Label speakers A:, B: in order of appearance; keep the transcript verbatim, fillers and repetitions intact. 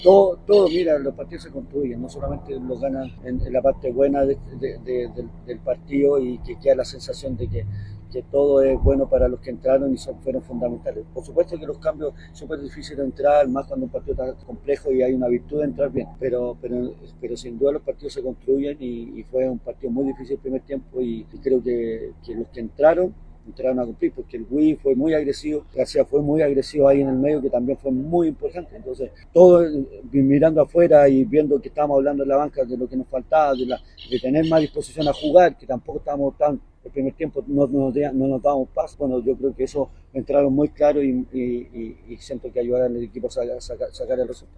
A: Todo, todo, mira, los partidos se construyen, no solamente los ganan en, en la parte buena de- de- de- del, del partido y que queda la sensación de que, que todo es bueno para los que entraron y son, fueron fundamentales. Por supuesto que los cambios son súper difíciles de entrar, más cuando un partido está complejo y hay una virtud de entrar bien, pero, pero, pero sin duda los partidos se construyen y, y fue un partido muy difícil el primer tiempo y, y creo que, que los que entraron entraron a cumplir, porque el Wii fue muy agresivo, García fue muy agresivo ahí en el medio, que también fue muy importante. Entonces, todo eh, mirando afuera y viendo que estábamos hablando en la banca de lo que nos faltaba, de, la, de tener más disposición a jugar, que tampoco estábamos tan, el primer tiempo no, no, no nos dábamos paso. Bueno, yo creo que eso entraron muy claro y, y, y, y siento que ayudaron al equipo a sacar, sacar, sacar el resultado.